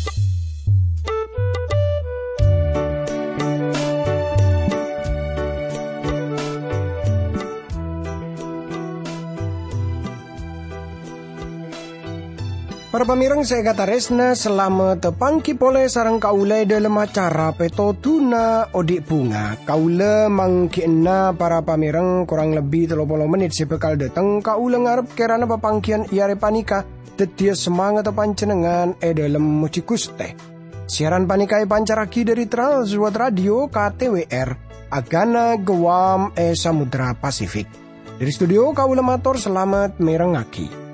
Para pamirang saya kata resna selama tepangki pole sarang kaula dalam acara peto tuna odik bunga. Kaula mangkiena para pamirang kurang lebih 30 menit sebekal datang kaula ngarep kerana papangkian iare panika tetia semangat pancenengan dalam musikus teh. Siaran panika pancaraki dari Transworld Radio KTWR Agana Guam Samudra Pasifik. Dari studio kaula matur selamat merengaki.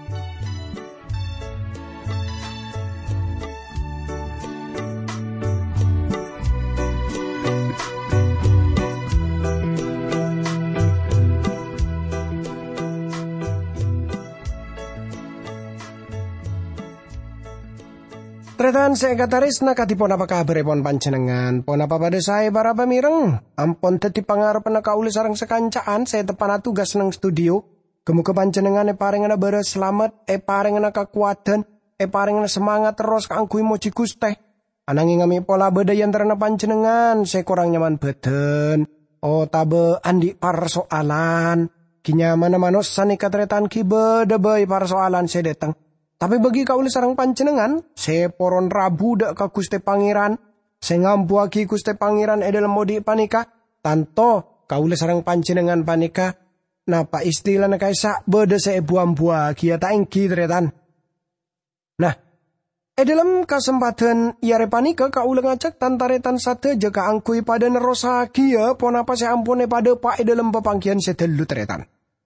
Tretan saya kata resna katipon apa kabar pon pancenengan. Pon apa pada saya para pamireng. Ampun teti pangarep na kauli sarang sekancaan saya tepan tugas nang studio. Kemuka pancenengan parengan bara selamat parengan kekuatan parengan semangat terus kaangkui moci Gusti. Ananging ngami pola bedayan terana pancenengan saya kurang nyaman beten. Oh tabe andi persoalan. Kinyaman manos sani katretan ki beda bay persoalan saya datang. Tapi bagi kauli sarang pancenengan, saya poron rabu dak ka Gusti Pangeran, saya ngampuaki Gusti Pangeran dalam modi panika, tanto kauli sarang pancenengan panika, napa istilah na kaisa beda saya buam-bua kia taengki tretan. Nah, dalam kesempatan iare panika kauli ngajak tantaretan sate jaka angkui pada nerosa kia, pon apa saya ampune pada pak dalam pepangkian setelu tretan.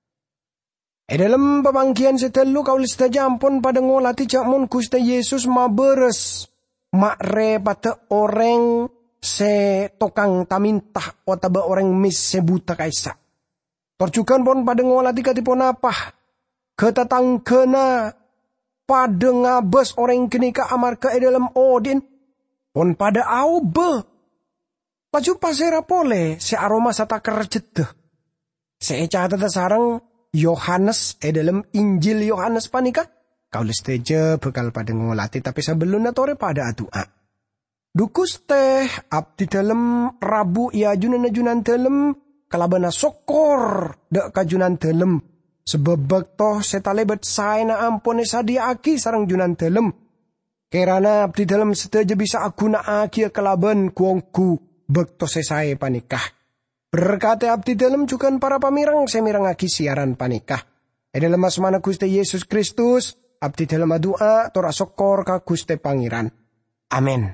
Dalam pemangkian setelu kaulis tajampon pada ngolati jamun Gusti Yesus maberes makre pada orang se tokang tamintah otaba orang mis sebuta kaisa. Torjukan pon pada ngolati katipon apa? Ketatang kena pada ngabes orang kenika amarka dalam odin pon pada aube. Laju pasera pole se aroma satakar jedeh. Se catat sarang Yohanes dalam Injil Yohanes panika kaulis teje bekal pada ngolati tapi sebelum natore pada doa. Dukus teh abdi dalam rabu ya junan dalam kalabana sokor dak kajunan dalam sebebek toh setalebet saena ampone sadiaki sarang junan dalam kerana abdi dalam seteje bisa aguna aki kalaban kuongku bekto sesae panikah. Berkata abdi dalam juga para pamirang semirang aki siaran panikah. Dalam asmana Gusti Yesus Kristus, abdi dalam doa tora sokor ka Gusti Pangeran. Amin.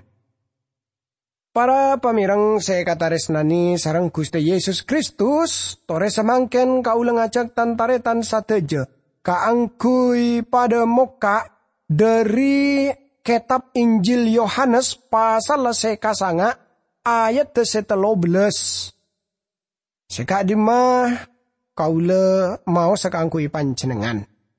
Para pamirang saya kata resnani sarang Gusti Yesus Kristus, tore semangken kaulang ngajak tantaretan sateje, kaangkui pada moka dari kitab Injil Yohanes pasal sekasanga ayat 13. Seka dimah kaula mau sekangkui pancenengan.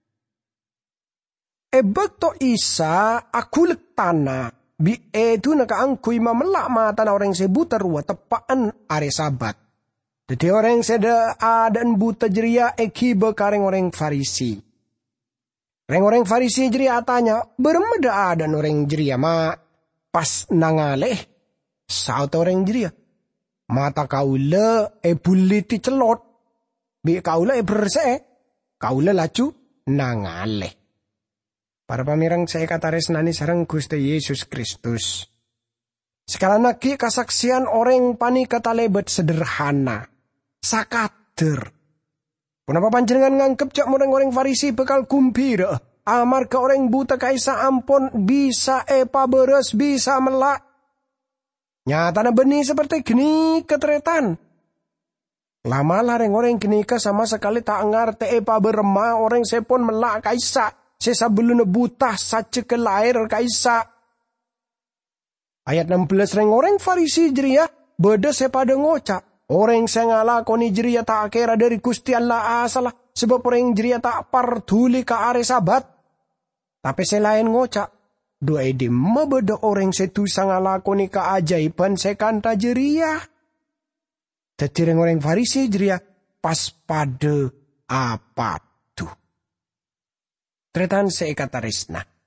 Bekto Isa aku letana bi itu nakaangkui mamelak mata na orang sebuta ruwa tepaan are sabat. Jadi orang seda adan buta jeria eki bekareng orang Farisi. Orang Farisi jeria tanya bermeda adan orang jeria ma pas nangaleh saut orang jeria. Mata kaula buliti celot. Bi kaula berse. Kaula laju nangaleh. Para pamirang saya kata resnani sarang Gusti Yesus Kristus. Sekali lagi kesaksian orang panika talebet sederhana. Sakader. Kenapa panjenengan ngangkep cak orang Farisi bekal kumpir. Amar ke orang buta kaisa ampun bisa beres bisa melak. Nyata na benih seperti gini ketretan. Lama lareng orang kenika sama sekali tak ngerti berema orang sepon melak kaisa. Sesa belum buta saja ke lahir kaisa. Ayat 16 reng orang Farisi jeria beda sepada ngocak. Orang saya ngalakoni jeria tak kira dari Gusti Allah asalah. Sebab orang jeria tak parduli ke are sabat. Tapi selain ngocak. Dua ide mabeda orang setu sangalakoni keajaiban sekanta jeria. Jadi orang Farisi jeria pas pada apa tuh. Tretan seikata resna.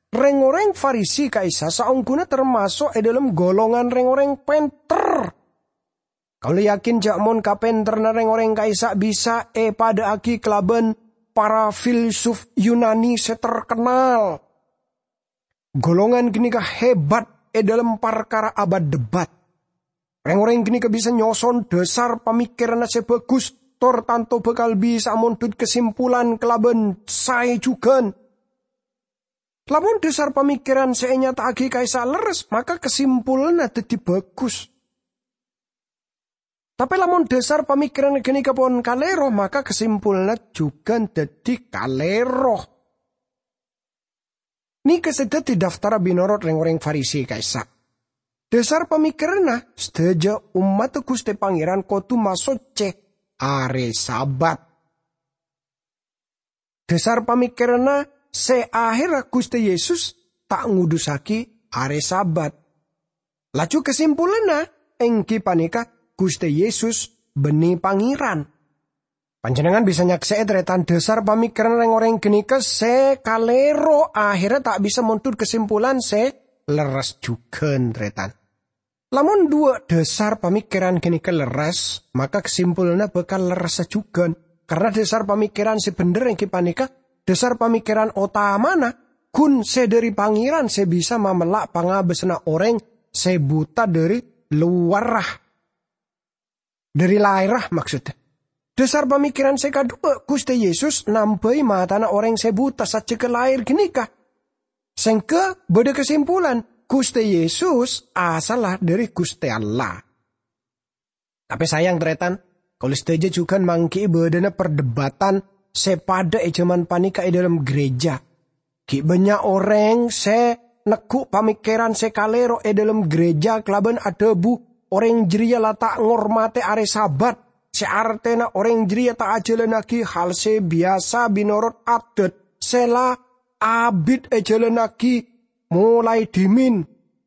Reng-oreng Farisi kaisa saungguna termasuk dalam golongan reng-oreng penter. Kalau yakin jakmon kapenter na reng-oreng kaisa bisa pada aki kelaban para filsuf Yunani seterkenal. Golongan gini hebat dalam perkara abad debat. Reng-oreng gini bisa nyoson dasar pemikiran sebagus tor tanto bakal bisa muntut kesimpulan kelaban saya juga. Lamun dasar pemikiran saya nyataki kaisa leres, maka kesimpulan dadi bagus. Tapi lamun dasar pemikiran gini kepon kalero, maka kesimpulannya juga dadi kalero. Ini kesedat di daftar binorot reng-oreng Farisi kaisa. Dasar pemikirannya, sedaja umat Gusti Pangeran kotu masuk ceh are sabat. Dasar pemikirannya, seakhir Gusti Yesus tak ngudusaki are sabat. Laju kesimpulannya, engki panika Gusti Yesus beni pangeran. Panjenengan bisa nyaksai tretan dasar pemikiran orang genika se kalero akhirnya tak bisa muntut kesimpulan se leres juga tretan. Lamun dua dasar pemikiran genika leres, maka kesimpulannya bakal leres juga. Karena dasar pemikiran si bener engki panika dasar pemikiran otamana, kun se dari pangeran se bisa memelak pangabesna orang se buta dari luarah. Dari lairah maksudnya. Dasar pemikiran se kedua, Gusti Yesus nampai matana orang se buta saja ke lahir genika. Sengke beda kesimpulan, Gusti Yesus asalah dari Gusti Allah. Tapi sayang tretan, kalau setuju juga mangki bedana perdebatan sepada zaman panika dalam gereja. Ki banyak orang se nekuk pemikiran se kalero dalam gereja kelaban ada bu orang jeria lah tak ngormate are sabat. Se artena orang jeria tak ajalan lagi hal se biasa binorot adat. Sela abid ajalan lagi mulai dimin.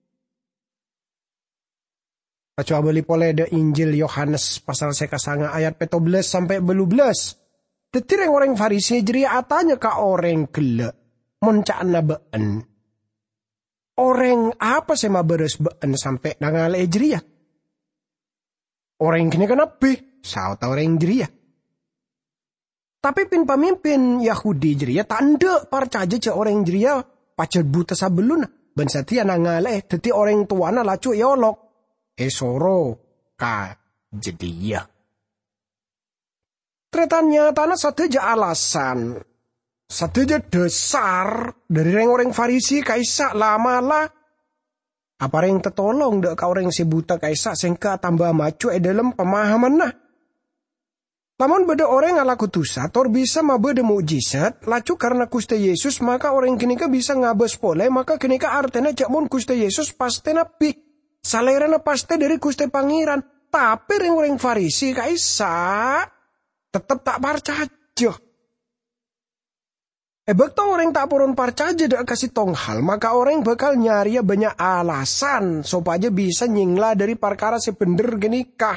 Coba beli pole de Injil Yohanes pasal sekasanga ayat 14 sampai 12. Detireng orang Farisi jeria atanya ka orang gele. Moncakna been. Orang apa sema beres been sampai nangale jeria. Orang kini kenapa? Sauta orang jeria. Tapi pemimpin Yahudi jeria tanda parcaja ce orang jeria pacet buta sabeluna. Ben setia nangale deti orang tuana lacu yolok. Esoro ka jedia. Tretanya tanah sateja alasan. Sateja dasar dari orang Farisi kaisa lama-la. Apa yang tertolong dek ka orang si buta kaisa sengka tambah macu dalam pemahaman nah. Namun beda orang ala kutusa tor bisa mabede mukjizat lacu karena Gusti Yesus maka orang kenika bisa ngabes pole maka kenika artena jakmun Gusti Yesus pasti nabi. Salerana pasti dari Gusti Pangeran. Tapi orang Farisi kaisa tetap tak percaya. Bekto orang tak purun percaya dak kasih tong hal, maka orang bakal nyari banyak alasan supaya bisa nyingla dari perkara sebener genikah.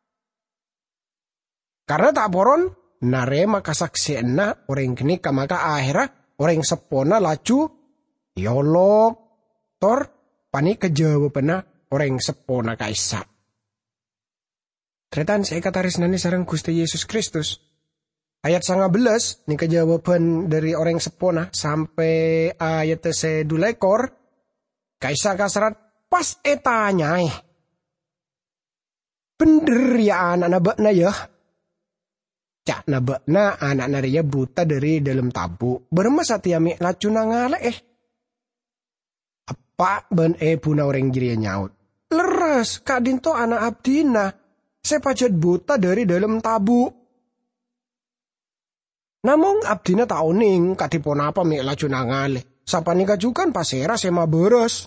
Karena tak purun narema kasaksienna orang genikah maka akhirnya orang sepona lacu yolok tor panik kejawabanna orang sepona kaisa. Tretan saya kataris nani sareng Gusti Yesus Kristus. Ayat 19, ini kejawaban dari orang sepona sampai ayat sedulekor. Kaisa kasrat pas etanya. Bener ya anak nabakna ya. Cak nabakna anak naria buta dari dalam tabu. Bermas atiami lacuna ngale Apa ben puna orang jiria nyaut. Leres kadinto anak abdina. Sepajat buta dari dalam tabu. Namung abdina tauning katipon apa mi laju nangale. Sapa nika juga pasera sema beres.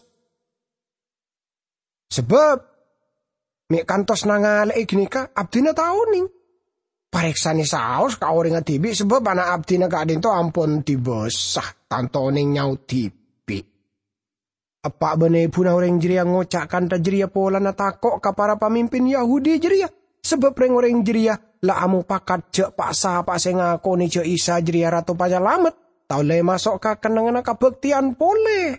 Sebab mi kantos nangale ginika abdina tauning. Pareksani saos ka orang tibi sebab anak abdina ka adinto ampun dibesah tantoning nyau tibi. Apa bene puna orang jeria ngocakkan ta jeria pola natakok ka para pemimpin Yahudi jeria. Sebab orang jeria lah amu pakat je paksa pak sengako ni je isa jeria ratu pajalamet. tau le masuk ke kenangan kabektian pole.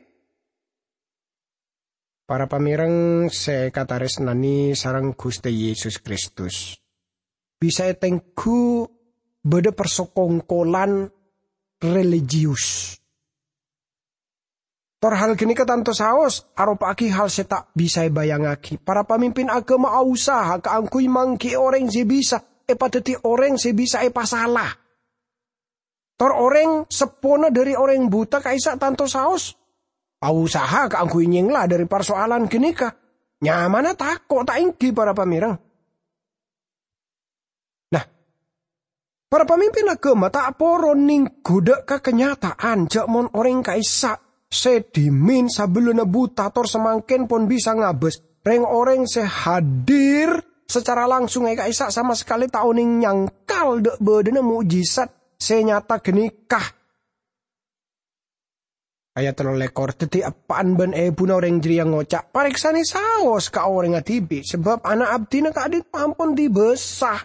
Para pamireng se katares nani sarang Gusti Yesus Kristus. Bisa tengku beda persokongkolan religius. Tor hal kini ketanto saos, aropaki hal setak bisa bayangaki. Para pemimpin agama usaha keangkui mangki orang se bisa, pateti orang se bisa pasalah. Tor orang sepona dari orang buta kaisa tanto saos. Usaha keangkui nyenglah dari persoalan kini ka. Nyamana takut tak ingki para pamirang. Nah, para pemimpin agama tak poron ning goda ke kenyataan jakmon orang kaisa. Sedimin sabeluna buta tor semangkin pun bisa ngabes. Reng orang sehadir secara langsung kaisa sama sekali tauning nyangkal dek bedena mujizat senyata genikah. Ayat 3 teti apaan ben puna orang jeri yang ngocak. Pariksani saos ka orang ngatibi. Sebab anak abdina kadit pampun dibesah.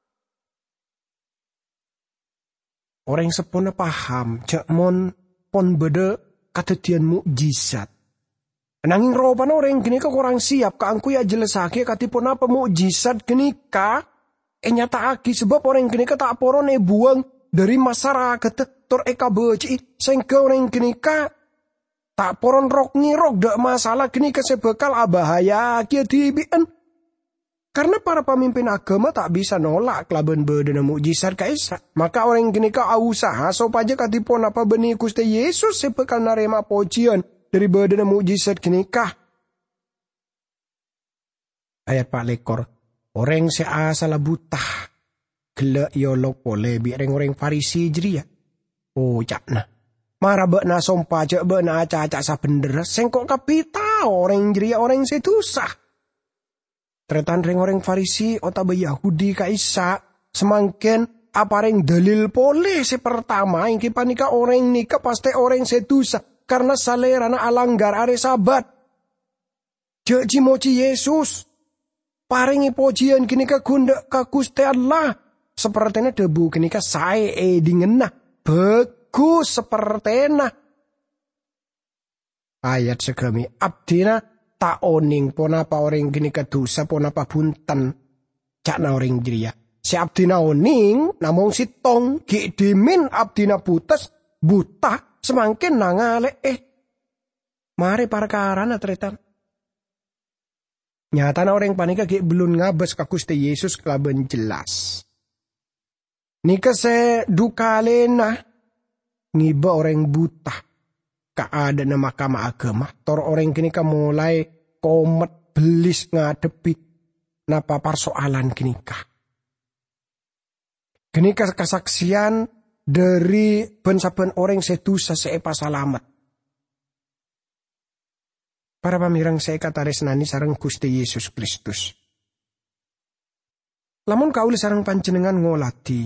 Orang sepuna paham. Jakmon pon bede katetian mukjizat. Nanging roban orang gini ka kurang siap. Kaangku ya jelasake katipun apa mukjizat gini ka. Nyata aki sebab orang gini ka tak poron buang dari masyarakat. Tor eka beci. Sehingga orang gini ka tak poron rok ngirok dak masalah gini kesebekal bahaya kia dibian. Karena para pemimpin agama tak bisa nolak kelaban bedena mukjizat kaisa. Maka orang gini ka usaha sopaja katipun apa benih Gusti Yesus sebekal narema pujian dari bedena mukjizat gini ka. Ayat 4. Orang seasala buta gelak yolok boleh biar orang Farisi jeria. Oh cakna. Mara bekna sompa cek bekna acak-acak sabender. Sengkok kapita orang jeria orang setusah. Tretan ring orang Farisi otaba Yahudi kaisa. Semangkin apa ring dalil pole sepertama. Yang kipanika orang nikah pasti orang setusah. Karena salerana alanggar are sabat. Cek cimoci Yesus. Paringi pujian kini ka gunda ka Gusti Allah. Sepertinya debu kini ka sae dingenah. Bagus sepertinya. Ayat segami abdina tak oning pon apa orang gini kedusa pon apa bunten. Cakna orang jeria. Si abdina oning namong si tong ki dimin abdina butas buta semangkin nangale mari parkarana tretan. Nyata na orang panika ki belum ngabes ka Gusti Yesus kelaben jelas. Nika se dukalena ngiba orang buta kaada na mahkamah agama. Tor orang kini ka mulai komet belis ngadepi napa persoalan kini ka. Kini ka kesaksian dari ben-saben orang sedusa seepa salamet. Para pamirang saya katares nani sareng Gusti Yesus Kristus. Lamun kauli sareng panjenengan ngolati.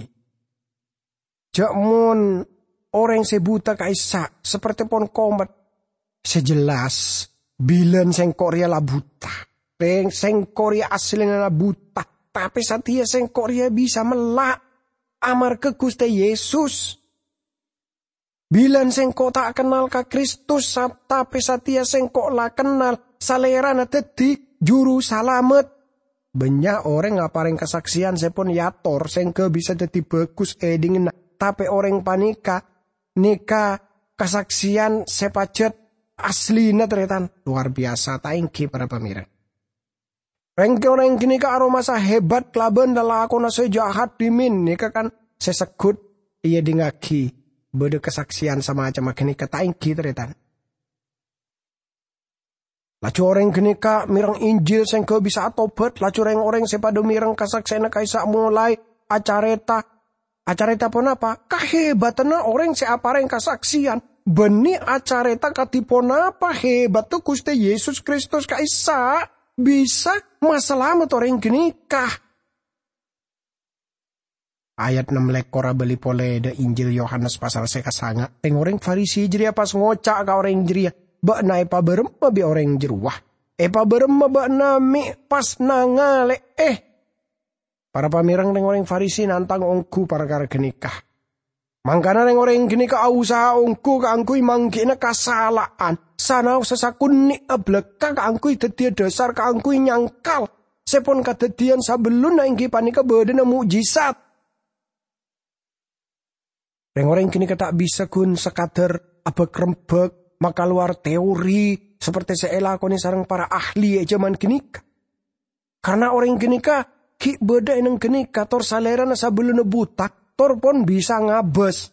Jakmun orang sebuta kaisa seperti pon komet. Sejelas bilen sengkoria la buta. Sengkoria aslinya la buta. Tapi satia sengkoria bisa melak. Amar ke Gusti Yesus. Bilan sengko tak kenal ka Kristus, tapi satia sengko lah kenal salerana teti juru salamet. Banyak orang ngaparing kesaksian sepon yator sengke bisa jadi bagus dingin. Tapi orang panika nika kesaksian sepacet aslina teretan luar biasa taingki para pemirsa. Rengke orang kini ka aroma sa hebat kelaban dalam aku nase jahat dimin nika kan sesekut iya dingaki. Beda kesaksian sama aja makanya ketain kita retan. Lacu orang kenika mirang Injil sengke bisa tobat. Lacu orang sepadu mirang kesaksian kaisa mulai acareta. Acareta pun apa? Kehebatan orang seapareng kesaksian. Beni acareta katipon apa hebat tuh Gusti Yesus Kristus kaisa bisa masalah orang kenika. Ayat 6 lekora beli pole de Injil Yohanes pasal sekasanga. Teng orang Farisi jeria pas ngocak ka orang jeria. Bak na epa beremma bi orang jeruah. Epa beremma bak nami pas nangale. Para pamirang teng orang Farisi nantang ongku para kara genikah. Mangkana orang gini ka usaha ongku ka angkui manggina kasalaan. Sana sesakun ni ableka ka angkui tetia dasar ka angkui nyangkal. Sepon katetian sabelun na ingki panika bedena mujizat. Orang gini ka tak bisa kun sekadar abek rembek maka luar teori seperti seela koni sarang para ahli zaman gini ka. Karena orang gini ka ki beda nang gini ka tor salera na sabelun butak. Tor pun bisa ngabes.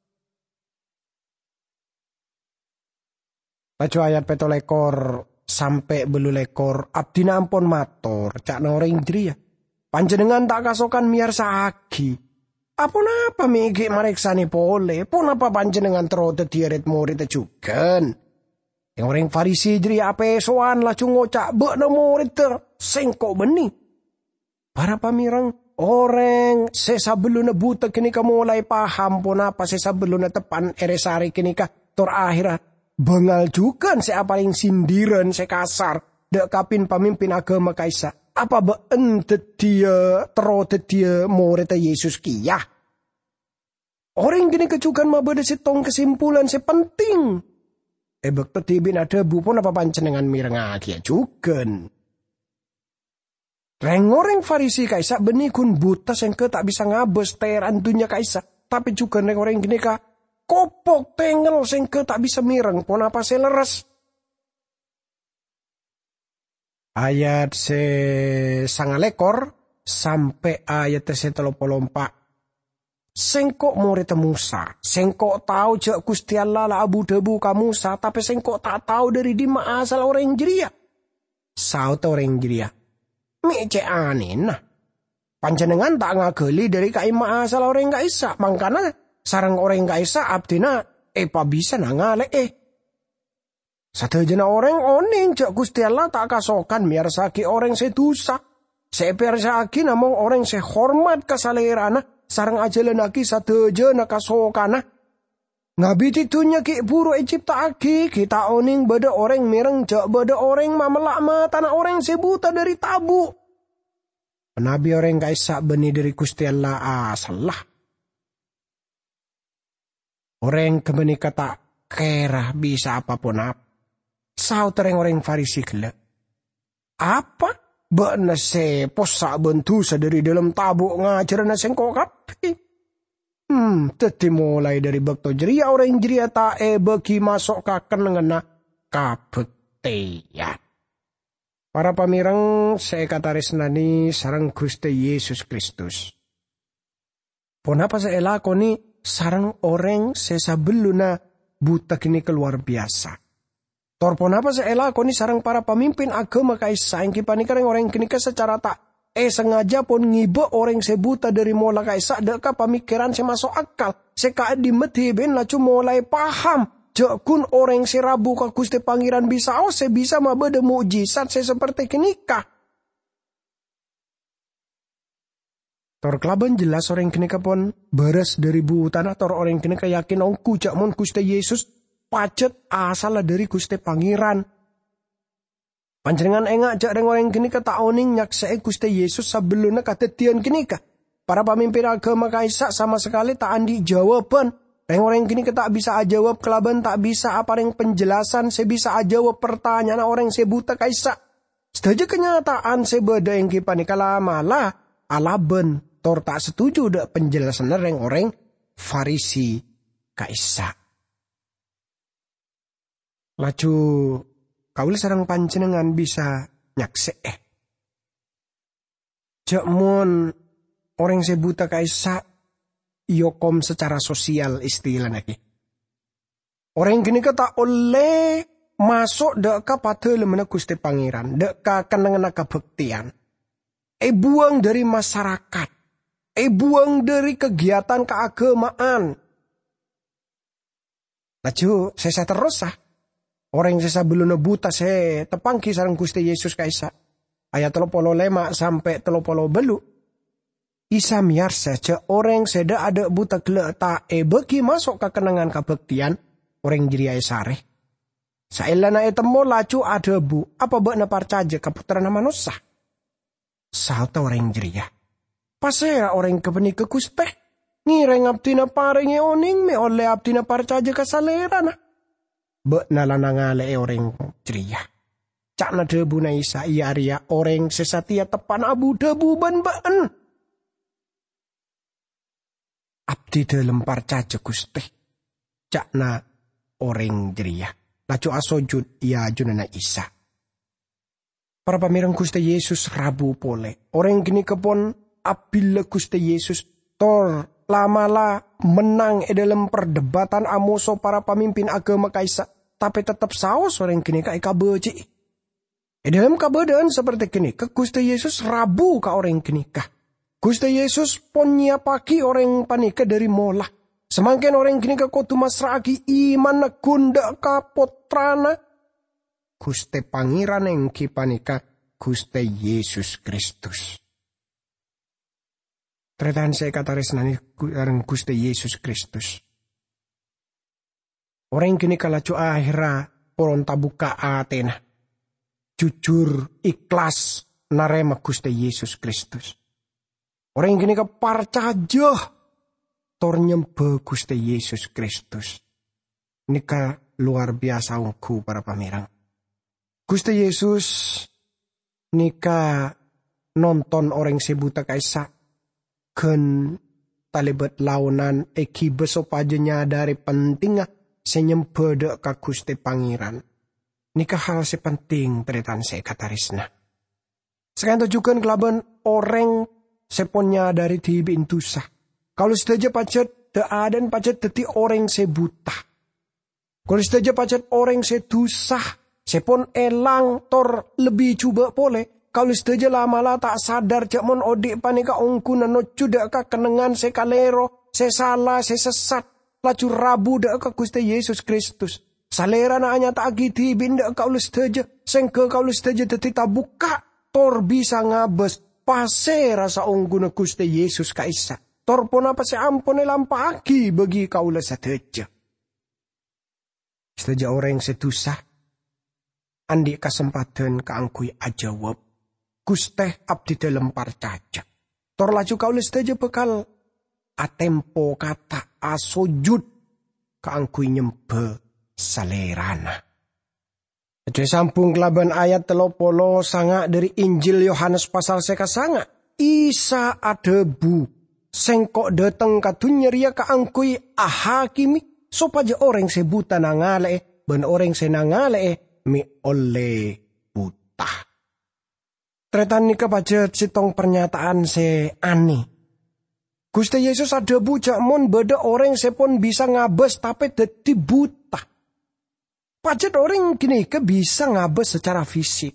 Laju ayat 17 sampai 18 abdi ampun matur cak orang jria. Panjenengan tak kasokan miarsa agi. Apa migi mareksani pole. Pun apa panjenengan terote tiaret murid juga. Yang orang Farisi jria apa soan laju ngocak bekna murid sengkok benih. Para pamirang. Orang sesabeluna buta kini ka mulai paham pun apa sesabeluna tepan eresari kini ka tor akhirat bengal juga se paling sindiran se kasar dek kapin pamimpin agama kaisa apa beente dia terote dia murid Yesus kiyah orang gini kecukan mabede setong kesimpulan se penting bek tetibin ada bu pun apa pancenengan mireng agia juga. Reng-orang Farisi kaisa benikun buta sengke tak bisa ngabes teran dunia kaisa. Tapi juga reng-orang gini ka kopok tengel sengke tak bisa mireng pun apa seleres. Ayat sangalekor sampai ayat 34. Sengkok murid Musa. Sengkok tahu jak Gusti Allah lah abu debu ka Musa. Tapi sengkok tak tahu dari di mana asal orang jeria. Saut orang jeria. Mece aneh nah. Panjenengan tak ngageli dari kaima asal orang kaisa. Mangkana sarang orang kaisa abdina pa bisa nangale Satejana orang oning jak Gusti Allah tak kasokan miar saki orang sedusa. Seper saki namong orang sehormat kasalerana sarang ajalan aki satejana kasokana. Ngabiti tunya ki buru Egypta aki kita oning beda orang mireng jak beda orang mamelak tanah orang sebuta dari tabu. Nabi orang kaisa beni dari Gusti Allah salah. Orang kemeni kata kerah bisa apapun apa. Saut orang Farisi gila. Apa? Bana se posak bentu dari dalam tabu ngajar na sengkok kapi. Teti mulai dari bakto jeria orang jeria tae bagi masuk kaken ngena kabektian. Para pamirang saya kata resnani sarang Gusti Yesus Kristus. Ponapa saya lakoni sarang orang sesabeluna buta kini keluar biasa. Torpon apa saya lakoni sarang para pemimpin agama kaisa yang kipanikang orang kini secara tak sengaja pun ngibe orang sebuta dari mola kaisa deka pemikiran semasuk akal seka dimetiben lacu mulai paham jakun orang serabu ka Gusti Pangeran bisa bisa mabede mukjizat seperti kenika. Tor kelaban jelas orang kenika pun beres dari buutan tor orang kenika yakin ongku jak mon Gusti Yesus pacet asal dari Gusti Pangeran. Panjenengan engak jak orang kenika tak oning nyaksei Gusti Yesus sebelumnya katetian kenika. Para pemimpin agama kaisa sama sekali tak andi jawaban. Orang gini tak bisa jawab kelaban tak bisa apa yang penjelasan saya bisa jawab pertanyaan orang sebuta kaisa. Setuju kenyataan sebeda yang kipanika malah alaben tor tak setuju dak penjelasan orang Farisi kaisa. Laju kaul sarang panjenengan bisa nyakse Jakmun orang sebuta kaisa yokom secara sosial istilah lagi. Orang gini kata oleh masuk deka pada lemena Gusti Pangeran, deka kenangan kebektian. Buang dari masyarakat, buang dari kegiatan keagamaan. Laju saya terus orang saya belum buta saya tepangki sarang Gusti Yesus kaisa. Ayat 35 sampai 38. Isa miar saja orang seda ada buta geleta bagi masuk ke kenangan kebektian orang jiri sare. Sailana etemo laju ada bu apa bakna parcaja keputrana manusia. Salta orang jiri ya. Pasera orang kebeni ke Gusti. Ngireng abdi na paringi oning me oleh abdi na parcaja kasalera na. Be nalanangale orang ceria. Cak na debu na isa iya ria orang sesatia tepan abu debu ban-ban. Abdi dalam parcaja Gusti. Cak na orang ceria. Laju asojud iya junana isa. Para pamirang Gusti Yesus rabu pole. Orang gini kepon apabila Gusti Yesus tor lamala menang dalam perdebatan amoso para pemimpin agama kaisa. Tapi tetap saos orang gini kai kabeji. Dalam keadaan seperti gini, ke Gusti Yesus rabu ka orang gini kah. Gusti Yesus ponya pagi orang panika dari molah. Semakin orang gini ka kotu masragi iman na gunda ka potrana. Gusti Pangeran yang kipanika Gusti Yesus Kristus. Tretan saya kata resnani Gusti Yesus Kristus. Orang kini kalaju akhirnya poron tabuka atena. Jujur ikhlas narema Gusti Yesus Kristus. Orang kini keparcaja tor nyembah Gusti Yesus Kristus. Nika luar biasa ungku para pamirang. Gusti Yesus nika nonton orang sebuta kaisa ken talibat launan eki besopajenya dari pentingah senyembah ka Gusti Pangeran. Nika hal sepenting teritan saya katarisna. Sekarang tujukan kelaban orang seponya dari di bintusa. Kalau saja pacet deadan pacet deti orang sebuta. Kalau saja pacet orang sedusah. Sepon elang tor lebih coba pole. Kalau saja lama tak sadar jakmon odik panika ongkunan no cuda ka kenengan sekalero. Sesala sesesat. Laju rabu dak ka Gusti Yesus Kristus. Salera na anya tak agiti binda ka ulus teja. Sengke ka ulus teja deti tabuka. Tor bisa ngabes. Pase rasa ongguna Gusti Yesus kaisa. Tor pun apa se ampone lampagi bagi ka ulus teja. Seteja orang setusah. Andi kesempatan kaangkui ajawab. Gusti abdi dalam parcaja. Tor laju ka ulus teja bekal. Atempo kata asojud kaangkui nyembe salerana. Jadi sambung kelaban ayat 30 sanga dari Injil Yohanes pasal seka sanga. Isa adebu sengkok dateng kadunya ria kaangkui ahakimi sopaja orang sebuta nangale ben orang senangale mi oleh buta. Tretan nika pajet sitong pernyataan se ani. Gusti Yesus ada bujak mon beda orang sepon bisa ngabes tapi dadi buta. Pajet orang gini ke bisa ngabes secara fisik.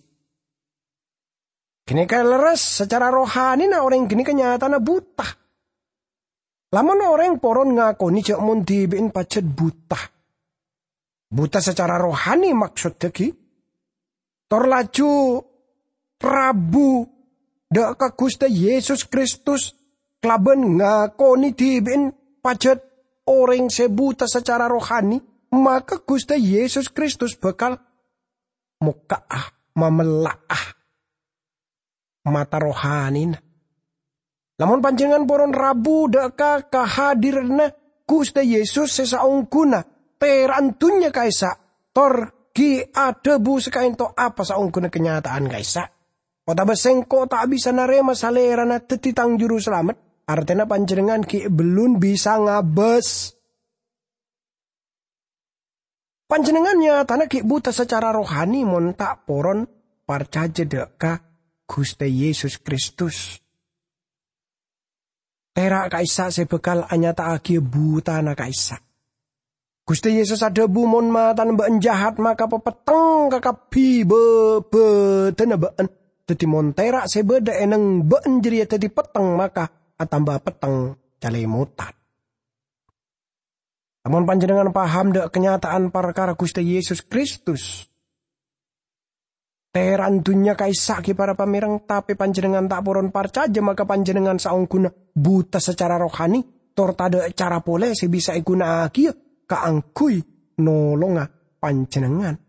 Gini ke leres secara rohani na orang gini kenyataannya buta. Lamun orang poron ngakoni jak mon dibiin pajet buta. Buta secara rohani maksudnya ki. Tor laju Rabu dak ka Gusti Yesus Kristus. Kelaban ngakoni dibin pajet orang sebuta secara rohani, maka Gusti Yesus Kristus bakal mukaah mamelaah mata rohani. Lamun panjenengan poron rabu daka kahadirna Gusti Yesus sesaungkuna terantunya kaisa tor ki adebu sekain to apa saungkuna kenyataan kaisa. Kota besengko tak bisa narema salerana tetitang juru selamat. Artinya panjenengan ki belum bisa ngabes. Panjenengannya tanah ki buta secara rohani mon tak poron parcaja deka Gusti Yesus Kristus. Terak kaisa sebekal anyata aki buta na kaisa. Gusti Yesus ada bumon matan been jahat maka pepeteng kakapi beten been. Teti mon terak sebeda eneng been jeria teti peteng maka atamba peteng calemutan. Namun panjenengan paham dek kenyataan perkara Gusti Yesus Kristus. Teran dunya kaisa ki para pamirang tapi panjenengan tak poron parcaja maka panjenengan saungguna buta secara rohani tor tada cara pole sebisa iguna aki kaangkui nolonga panjenengan.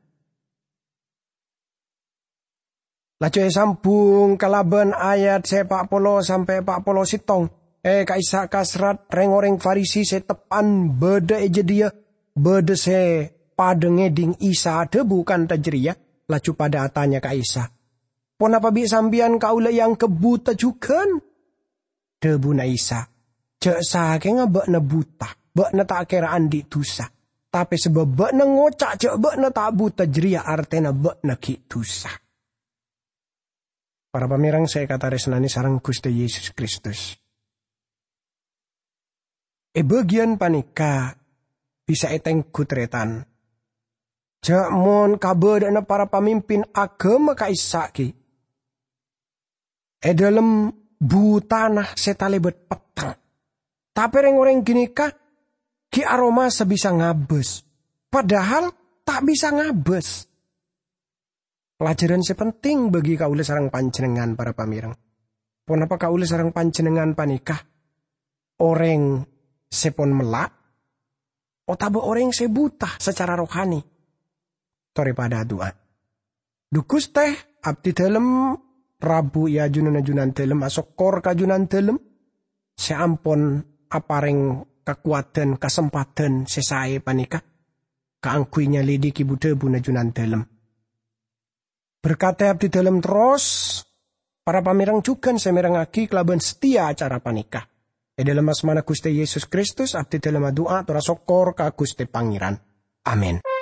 Laju sambung kalaban ayat 40 sampai 40 sitong. kaisa kasrat reng-oreng Farisi se tepan beda eja dia. Beda se pada ngeding Isa debu kan tajria. Lacu pada atanya kaisa. Pon apa bi sambian kaula yang kebuta juga. Debu na Isa. Cek sake nga bak na buta. Bak na tak keraan di tusa. Tapi sebab bak na ngocak cek bak na tak buta jeria artena bak na ki tusa. Para pamirang saya kata resnani sarang Gusti Yesus Kristus. Bagian panika bisa eteng kutretan. Jamon kabeda na para pamimpin agama kaisaki. Dalam butanah setalebet petang. Tapi orang gini kah, ki aroma sebisa ngabes. Padahal tak bisa ngabes. Pelajaran sepenting bagi kaula sarang panjenengan para pamirang. Ponapa kaula sarang panjenengan panikah? Orang sepon melak, otabo orang sebuta secara rohani. Tori pada doa. Dukus teh abdi dalem Rabu ya junan dalem asokor kajunan dalem. Seampon apareng kekuatan kesempatan sesae panikah. Kaangkuinya lidi kibude bunajunan dalem. Berkata abdi dalam terus, para pamirang juga semerangaki kelaban setia acara panikah. Dalam asmana Gusti Yesus Kristus abdi dalam doa tora sokor ka Gusti Pangeran. Amin.